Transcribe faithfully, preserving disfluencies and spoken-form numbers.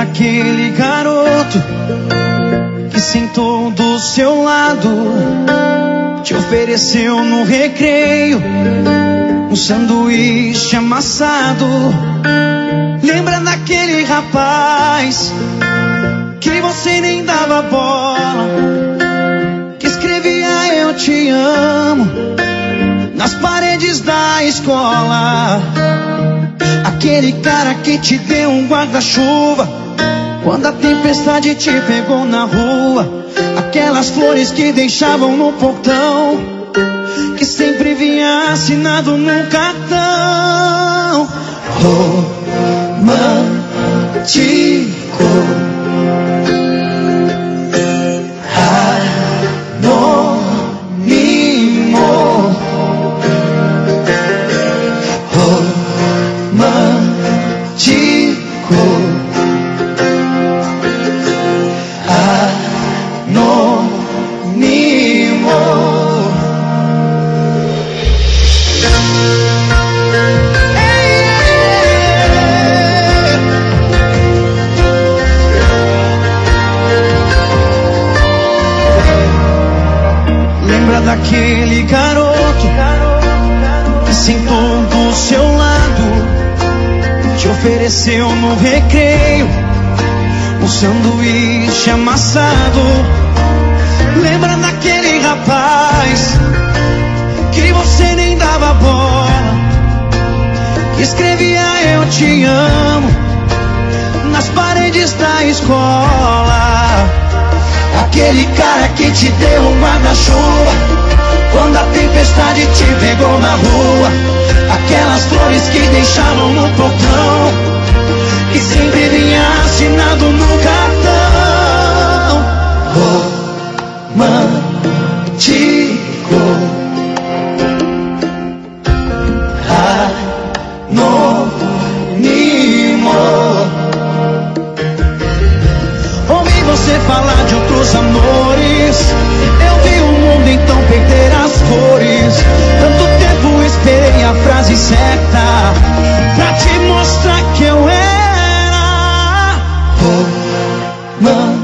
daquele garoto que sentou do seu lado, te ofereceu no recreio um sanduíche amassado? Lembra daquele rapaz que você nem dava bola, que escrevia eu te amo nas paredes da escola? Aquele cara que te deu um guarda-chuva quando a tempestade te pegou na rua. Aquelas flores que deixavam no portão, que sempre vinha assinado num cartão. Romântico, anônimo, romântico, anônimo. Lembra daquele garoto que sentou do seu lado, te ofereceu no recreio um sanduíche amassado? Lembra daquele rapaz que você nem dava bola, que escrevia eu te amo nas paredes da escola? Aquele cara que te deu um guarda-chuva quando a tempestade te pegou na rua. Aquelas flores que deixavam no portão, que sempre vinha assinado no cartão. Romântico, anônimo. Ouvi você falar de outros amores, eu vi o mundo então perder as cores. Tanto tempo esperei a frase certa pra te mostrar que eu era romântico.